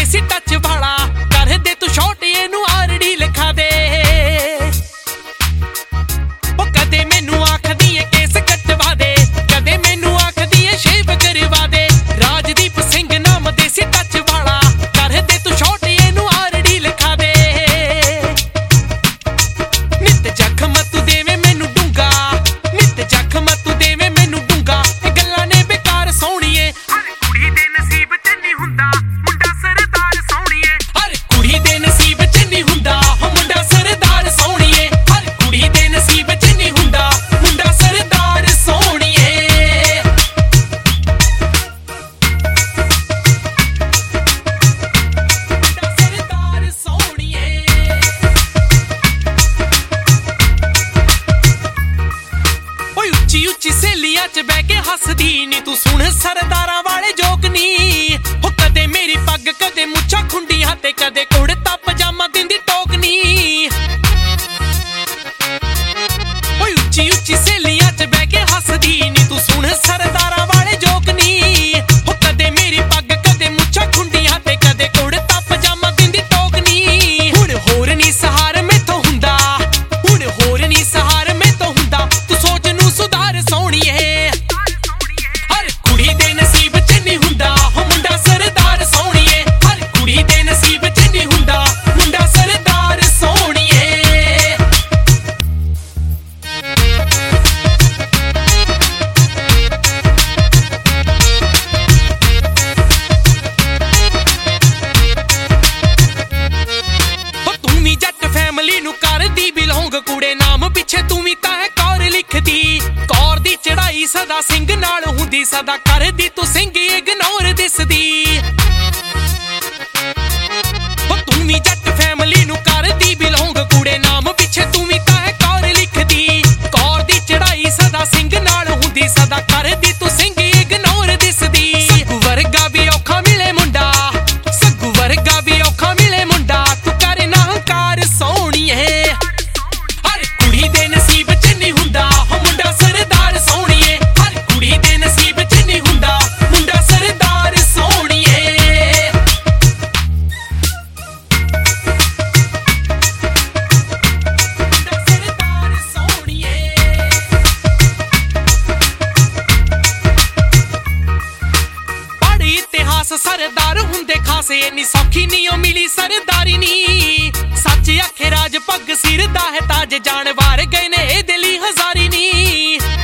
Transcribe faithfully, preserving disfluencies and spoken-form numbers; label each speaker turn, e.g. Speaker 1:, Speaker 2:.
Speaker 1: देसी टच वाला कर दे तू शॉट इनू आरडी लिखा दे ओ कदे मैनू आखदी है केस कटवा दे कदे मैनू आखदी है शेव करवा दे राजदीप सिंह नाम देसी टच वाला कर दे तू शॉट इनू आरडी लिखा दे नित जख्म तू देवे मैनू डूंगा नित जख्म तू देवे मैनू डूंगा ए गल्लां ने बेकार सोहणीए कुड़ी दे नसीब च नहीं हुंदा मुंडा सरदार सोहणीए हर कुड़ी दे नसीब च नहीं हुंदा हो मुंडा सरदार सोहणीए हर कुड़ी दे नसीब च नहीं हुंदा मुंडा सरदार सोहणीए मुंडा सरदार सोहणीए ओए उच्ची उच्ची सहेलियां च बैठ के हसदी नी तू सुन सरदारां वाले जोक नी हो कदे मेरी पग कदे मुच्छां खुंडियां ते कदे कुड़ता पजामा दिंदी टोक नी ओए उच्ची उच्ची सहेलियां च बैठ के हसदी नी तू सुन सरदारां वाले जोक नी हो कदे मेरी पग कदे मुच्छां खुंडियां ते कदे कुड़ता पजामा दिंदी टोक नी हुण होर नी सहार मैथों हुंदा हुण होर नी सहार मैथों हुंदा तू सोच नू सुधार सोहणीए हर कुड़ी दे नसीब च नहीं हुंदा हो मुंडा सरदार सोहणीए हर कुड़ी दे नसीब च नहीं हुंदा मुंडा सरदार सोहणीए हो तू भी जट फैमिली नू करदी बिलोंग कुड़े नाम पिछे तू भी तां है कौर लिखदी कौर दी चढ़ाई सदा सिंह नाल हुंदी सदा करदी तू सिंह इग्नोर दिसदी हो तू भी जट फैमिली नू करदी बिलोंग कुड़े नाम पिछे तू भी तां है कौर लिखदी कौर दी चढ़ाई सदा सिंह नाल हुंदी सदा करदी तू सिंह इग्नोर दिसदी सग्गू वर्गा भी औखा मिले मुंडा सग्गू वर्गा भी औखा मिले मुंडा तू कर ना हंकार सोहणीए हर कुड़ी दे नसीब च नहीं हुंदा हो मुंडा सरदार सोहणीए हर कुड़ी दे नसीब च नहीं हुंदा मुंडा सरदार सोहणीए मुंडा सरदार सोहणीए पढ़ इतिहास सरदार हुंदे खासे इन्नी सौखी नहीं ओ मिली सरदारी नी सच आखे राज पग सिर दा है ताज जान वार गए ने ए दिली हजारी नी